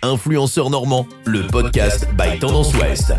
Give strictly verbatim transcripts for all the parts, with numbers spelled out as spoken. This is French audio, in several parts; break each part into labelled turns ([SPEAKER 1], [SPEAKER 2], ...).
[SPEAKER 1] Influenceur Normand, le podcast by Tendance Ouest.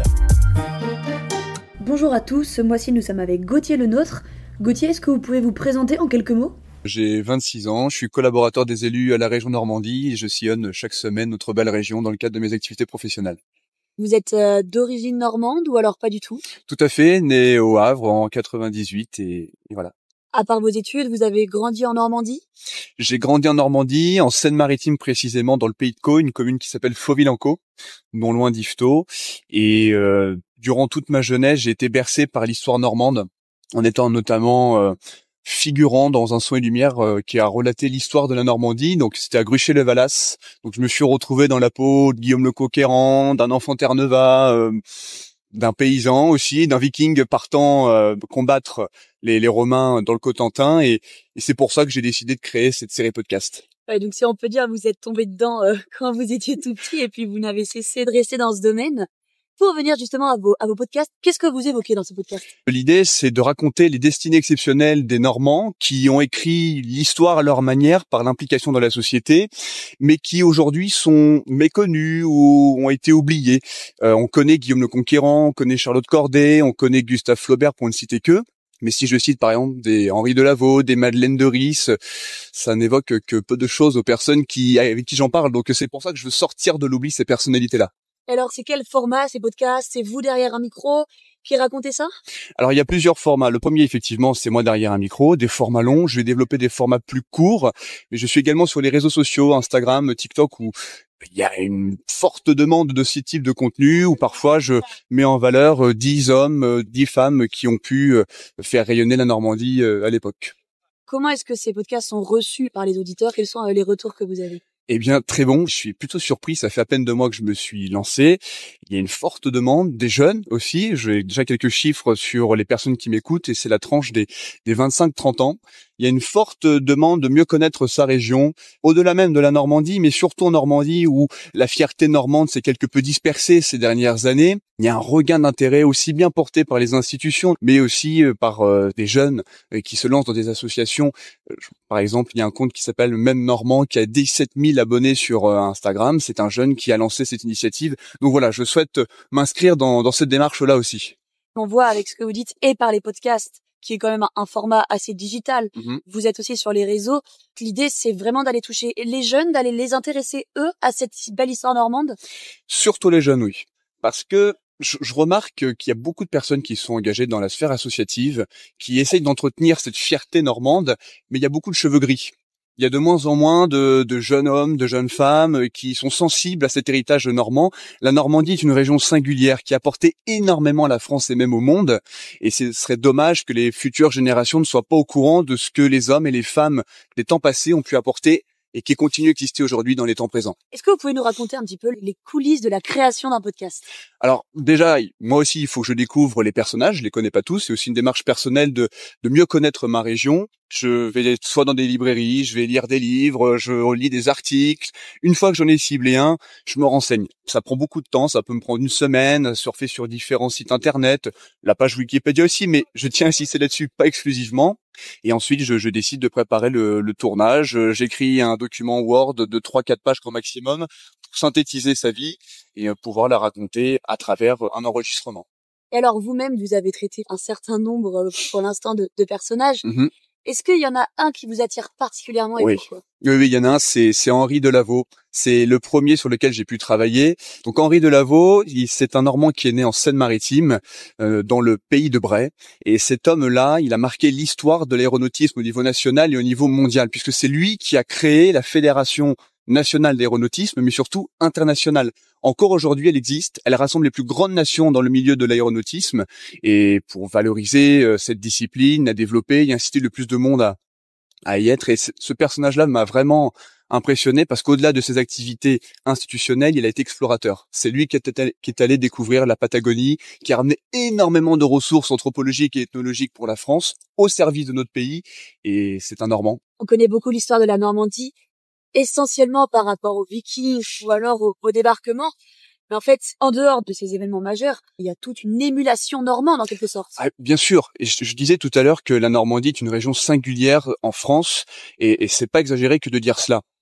[SPEAKER 2] Bonjour à tous, ce mois-ci nous sommes avec Gauthier Lenôtre. Gauthier, est-ce que vous pouvez vous présenter en quelques mots ?
[SPEAKER 3] J'ai vingt-six ans, je suis collaborateur des élus à la région Normandie et je sillonne chaque semaine notre belle région dans le cadre de mes activités professionnelles.
[SPEAKER 2] Vous êtes euh, d'origine normande ou alors pas du tout ?
[SPEAKER 3] Tout à fait, né au Havre en quatre-vingt-dix-huit et, et voilà.
[SPEAKER 2] À part vos études, vous avez grandi en Normandie ?
[SPEAKER 3] J'ai grandi en Normandie, en Seine-Maritime précisément, dans le Pays de Caux, une commune qui s'appelle Fauville-en-Caux, non loin d'Yvetot. Et euh, durant toute ma jeunesse, j'ai été bercé par l'histoire normande, en étant notamment euh, figurant dans un Son et Lumière euh, qui a relaté l'histoire de la Normandie. Donc c'était à Gruchet-les-Valasses. Donc je me suis retrouvé dans la peau de Guillaume le Conquérant, d'un enfant Terre-Neuve, euh, d'un paysan aussi, d'un viking partant euh, combattre les, les Romains dans le Cotentin. Et, et c'est pour ça que j'ai décidé de créer cette série podcast.
[SPEAKER 2] Ouais, donc si on peut dire, vous êtes tombé dedans euh, quand vous étiez tout petit et puis vous n'avez cessé de rester dans ce domaine. Pour revenir justement à vos, à vos podcasts, qu'est-ce que vous évoquez dans ce podcast ?
[SPEAKER 3] L'idée, c'est de raconter les destinées exceptionnelles des Normands qui ont écrit l'histoire à leur manière par l'implication dans la société, mais qui aujourd'hui sont méconnus ou ont été oubliés. Euh, on connaît Guillaume le Conquérant, on connaît Charlotte Corday, on connaît Gustave Flaubert pour ne citer que. Mais si je cite par exemple des Henri Delaveau, des Madeleine de Ris, ça n'évoque que peu de choses aux personnes qui, avec qui j'en parle. Donc c'est pour ça que je veux sortir de l'oubli ces personnalités-là.
[SPEAKER 2] Alors, c'est quel format ces podcasts ? C'est vous derrière un micro qui racontez ça ?
[SPEAKER 3] Alors, il y a plusieurs formats. Le premier, effectivement, c'est moi derrière un micro, des formats longs. Je vais développer des formats plus courts, mais je suis également sur les réseaux sociaux, Instagram, TikTok, où il y a une forte demande de ce type de contenu, où parfois je mets en valeur dix hommes, dix femmes qui ont pu faire rayonner la Normandie à l'époque.
[SPEAKER 2] Comment est-ce que ces podcasts sont reçus par les auditeurs ? Quels sont les retours que vous avez ?
[SPEAKER 3] Eh bien, très bon. Je suis plutôt surpris. Ça fait à peine deux mois que je me suis lancé. Il y a une forte demande des jeunes aussi. J'ai déjà quelques chiffres sur les personnes qui m'écoutent et c'est la tranche des, des vingt-cinq trente ans. Il y a une forte demande de mieux connaître sa région, au-delà même de la Normandie, mais surtout en Normandie où la fierté normande s'est quelque peu dispersée ces dernières années. Il y a un regain d'intérêt aussi bien porté par les institutions, mais aussi par euh, des jeunes euh, qui se lancent dans des associations. Euh, par exemple, il y a un compte qui s'appelle Même Normand qui a dix-sept mille abonnés sur euh, Instagram. C'est un jeune qui a lancé cette initiative. Donc voilà, je souhaite m'inscrire dans, dans cette démarche-là aussi.
[SPEAKER 2] On voit avec ce que vous dites et par les podcasts, qui est quand même un format assez digital. Mmh. Vous êtes aussi sur les réseaux. L'idée, c'est vraiment d'aller toucher les jeunes, d'aller les intéresser, eux, à cette belle histoire normande.
[SPEAKER 3] Surtout les jeunes, oui. Parce que je, je remarque qu'il y a beaucoup de personnes qui sont engagées dans la sphère associative, qui essayent d'entretenir cette fierté normande, mais il y a beaucoup de cheveux gris. Il y a de moins en moins de, de jeunes hommes, de jeunes femmes qui sont sensibles à cet héritage normand. La Normandie est une région singulière qui a apporté énormément à la France et même au monde. Et ce serait dommage que les futures générations ne soient pas au courant de ce que les hommes et les femmes des temps passés ont pu apporter et qui continue d'exister aujourd'hui dans les temps présents.
[SPEAKER 2] Est-ce que vous pouvez nous raconter un petit peu les coulisses de la création d'un podcast ?
[SPEAKER 3] Alors déjà, moi aussi, il faut que je découvre les personnages, je les connais pas tous, c'est aussi une démarche personnelle de, de mieux connaître ma région. Je vais soit dans des librairies, je vais lire des livres, je lis des articles. Une fois que j'en ai ciblé un, je me renseigne. Ça prend beaucoup de temps, ça peut me prendre une semaine, surfer sur différents sites internet, la page Wikipédia aussi, mais je tiens à insister là-dessus, pas exclusivement. Et ensuite, je, je décide de préparer le, le tournage. J'écris un document Word de trois quatre pages au maximum pour synthétiser sa vie et pouvoir la raconter à travers un enregistrement.
[SPEAKER 2] Et alors, vous-même, vous avez traité un certain nombre, pour l'instant, de, de personnages. Mm-hmm. Est-ce qu'il y en a un qui vous attire particulièrement et
[SPEAKER 3] oui.
[SPEAKER 2] pourquoi ?
[SPEAKER 3] Oui, oui, il y en a un, c'est, c'est Henri Delaveau. C'est le premier sur lequel j'ai pu travailler. Donc Henri Delaveau, il, c'est un Normand qui est né en Seine-Maritime, euh, dans le pays de Bray. Et cet homme-là, il a marqué l'histoire de l'aéronautisme au niveau national et au niveau mondial, puisque c'est lui qui a créé la Fédération nationale d'aéronautisme, mais surtout internationale. Encore aujourd'hui, elle existe. Elle rassemble les plus grandes nations dans le milieu de l'aéronautisme. Et pour valoriser euh, cette discipline, la développer et inciter le plus de monde à, à y être. Et ce personnage-là m'a vraiment impressionné parce qu'au-delà de ses activités institutionnelles, il a été explorateur. C'est lui qui est, allé, qui est allé découvrir la Patagonie, qui a ramené énormément de ressources anthropologiques et ethnologiques pour la France au service de notre pays. Et c'est un Normand.
[SPEAKER 2] On connaît beaucoup l'histoire de la Normandie, essentiellement par rapport aux Vikings ou alors au, au débarquement. Mais en fait, en dehors de ces événements majeurs, il y a toute une émulation normande en quelque sorte.
[SPEAKER 3] Ah, bien sûr. Et je, je disais tout à l'heure que la Normandie est une région singulière en France, et, et c'est pas exagéré que de dire cela.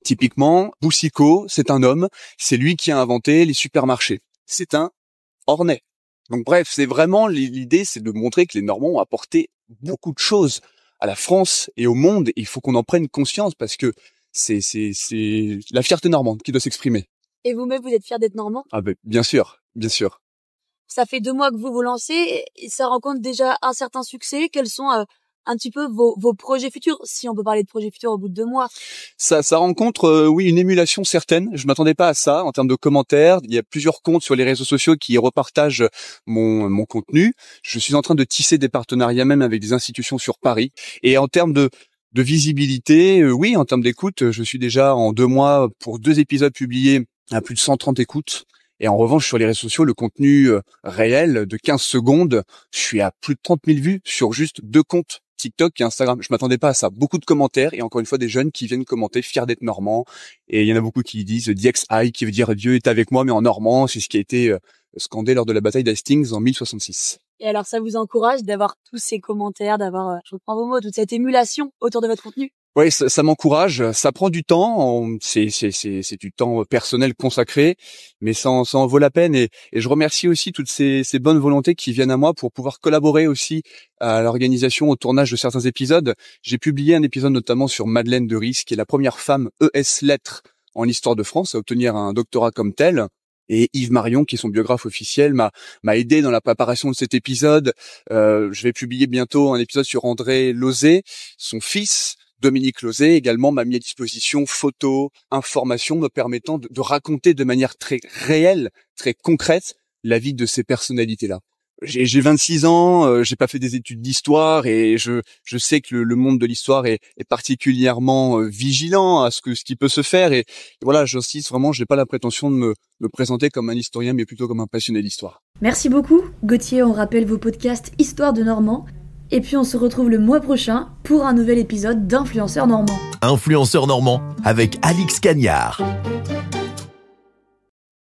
[SPEAKER 3] Typiquement, Boucicaut, c'est un homme, c'est lui qui a inventé les supermarchés. C'est un Ornais. Donc bref, c'est vraiment l'idée, c'est de montrer que les Normands ont apporté beaucoup de choses à la France et au monde. Et il faut qu'on en prenne conscience parce que c'est c'est c'est la fierté normande qui doit s'exprimer.
[SPEAKER 2] Et vous-même, vous êtes fier d'être normand?
[SPEAKER 3] Ah ben bien sûr, bien sûr.
[SPEAKER 2] Ça fait deux mois que vous vous lancez et ça rencontre déjà un certain succès. Quels sont euh, un petit peu vos, vos projets futurs, si on peut parler de projets futurs au bout de deux mois?
[SPEAKER 3] Ça, ça rencontre, euh, oui, une émulation certaine. Je m'attendais pas à ça en termes de commentaires. Il y a plusieurs comptes sur les réseaux sociaux qui repartagent mon, mon contenu. Je suis en train de tisser des partenariats même avec des institutions sur Paris. Et en termes de de visibilité, euh, oui, en termes d'écoute, je suis déjà en deux mois pour deux épisodes publiés à plus de cent trente écoutes. Et en revanche, sur les réseaux sociaux, le contenu euh, réel de quinze secondes, je suis à plus de trente mille vues sur juste deux comptes, TikTok et Instagram. Je m'attendais pas à ça. Beaucoup de commentaires et encore une fois des jeunes qui viennent commenter, fiers d'être normands. Et il y en a beaucoup qui disent Diex Aïe, qui veut dire Dieu est avec moi, mais en normand. C'est ce qui a été euh, scandé lors de la bataille d'Hastings en mille soixante-six.
[SPEAKER 2] Et alors, ça vous encourage d'avoir tous ces commentaires, d'avoir, euh, je reprends vos mots, toute cette émulation autour de votre contenu?
[SPEAKER 3] Oui, ça, ça m'encourage. Ça prend du temps. C'est, c'est, c'est, c'est du temps personnel consacré, mais ça en, ça en vaut la peine. Et, et je remercie aussi toutes ces, ces bonnes volontés qui viennent à moi pour pouvoir collaborer aussi à l'organisation, au tournage de certains épisodes. J'ai publié un épisode notamment sur Madeleine de Ries, qui est la première femme E S lettres en histoire de France à obtenir un doctorat comme tel. Et Yves Marion, qui est son biographe officiel, m'a m'a aidé dans la préparation de cet épisode. Euh, je vais publier bientôt un épisode sur André Lauzet, son fils. Dominique Lauzet également m'a mis à disposition photos, informations me permettant de, de raconter de manière très réelle, très concrète, la vie de ces personnalités-là. J'ai, j'ai vingt-six ans, euh, j'ai pas fait des études d'histoire et je je sais que le, le monde de l'histoire est, est particulièrement euh, vigilant à ce que ce qui peut se faire et, et voilà, j'insiste vraiment, j'ai pas la prétention de me, me présenter comme un historien, mais plutôt comme un passionné d'histoire.
[SPEAKER 4] Merci beaucoup, Gauthier. On rappelle vos podcasts Histoire de Normand. Et puis on se retrouve le mois prochain pour un nouvel épisode d'Influenceurs Normands.
[SPEAKER 1] Influenceurs Normands avec Alix Cagnard.